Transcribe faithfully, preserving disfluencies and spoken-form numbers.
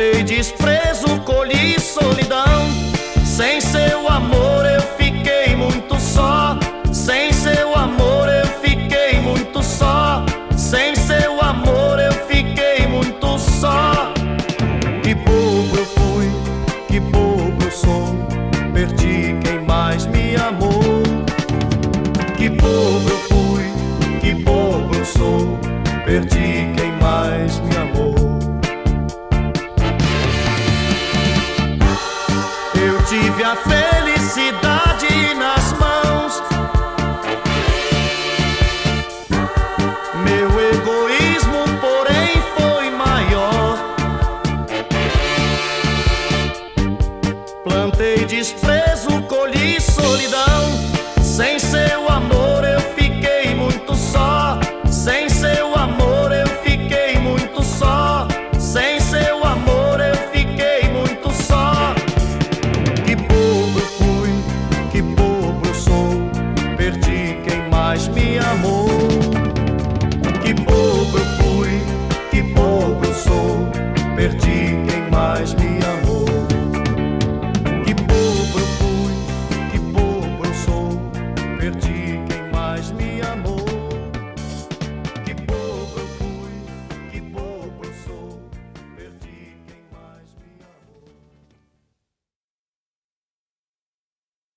Plantei desprezo, colhi solidão. Sem seu amor eu fiquei muito só. Sem seu amor eu fiquei muito só. Sem seu amor eu fiquei muito só. Que bobo eu fui, que bobo eu sou. Perdi quem mais me amou. Que bobo eu fui, que bobo eu sou. Perdi quem mais me amou. Eu tive a felicidade nas mãos. Meu egoísmo